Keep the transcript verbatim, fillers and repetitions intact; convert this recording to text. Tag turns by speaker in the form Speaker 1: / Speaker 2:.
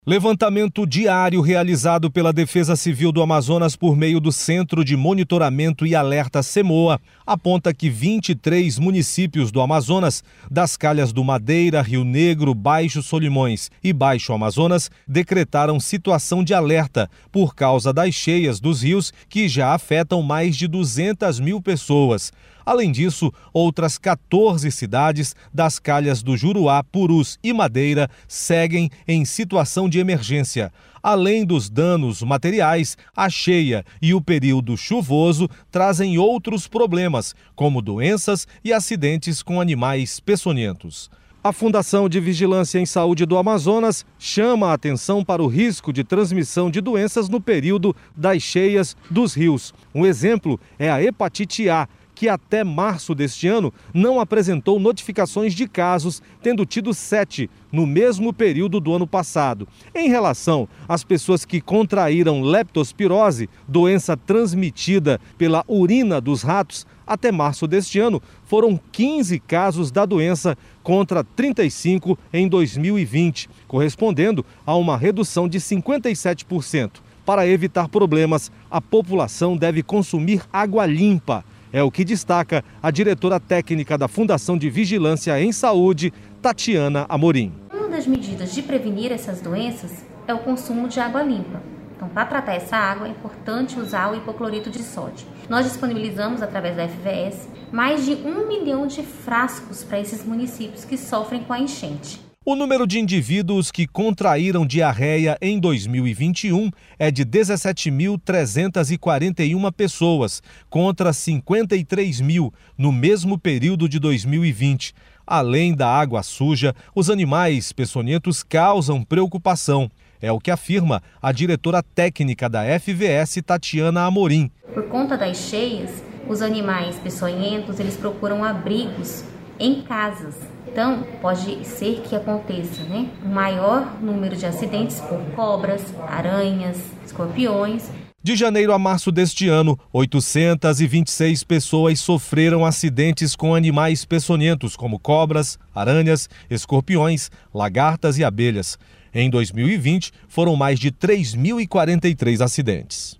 Speaker 1: Levantamento diário realizado pela Defesa Civil do Amazonas por meio do Centro de Monitoramento e Alerta CEMOA aponta que vinte e três municípios do Amazonas, das calhas do Madeira, Rio Negro, Baixo Solimões e Baixo Amazonas, decretaram situação de alerta por causa das cheias dos rios que já afetam mais de duzentas mil pessoas. Além disso, outras quatorze cidades das calhas do Juruá, Purus e Madeira seguem em situação de emergência. Além dos danos materiais, a cheia e o período chuvoso trazem outros problemas, como doenças e acidentes com animais peçonhentos. A Fundação de Vigilância em Saúde do Amazonas chama a atenção para o risco de transmissão de doenças no período das cheias dos rios. Um exemplo é a hepatite A, que até março deste ano não apresentou notificações de casos, tendo tido sete no mesmo período do ano passado. Em relação às pessoas que contraíram leptospirose, doença transmitida pela urina dos ratos, até março deste ano foram quinze casos da doença contra trinta e cinco em dois mil e vinte, correspondendo a uma redução de cinquenta e sete por cento. Para evitar problemas, a população deve consumir água limpa. É o que destaca a diretora técnica da Fundação de Vigilância em Saúde, Tatiana Amorim.
Speaker 2: Uma das medidas de prevenir essas doenças é o consumo de água limpa. Então, para tratar essa água, é importante usar o hipoclorito de sódio. Nós disponibilizamos, através da F V S, mais de um milhão de frascos para esses municípios que sofrem com a enchente.
Speaker 1: O número de indivíduos que contraíram diarreia em dois mil e vinte e um é de dezessete mil trezentas e quarenta e uma pessoas, contra cinquenta e três mil no mesmo período de dois mil e vinte. Além da água suja, os animais peçonhentos causam preocupação. É o que afirma a diretora técnica da F V S, Tatiana Amorim.
Speaker 2: Por conta das cheias, os animais peçonhentos eles procuram abrigos em casas. Então, pode ser que aconteça, né, um maior número de acidentes por cobras, aranhas, escorpiões.
Speaker 1: De janeiro a março deste ano, oitocentas e vinte e seis pessoas sofreram acidentes com animais peçonhentos, como cobras, aranhas, escorpiões, lagartas e abelhas. Em dois mil e vinte, foram mais de três mil e quarenta e três acidentes.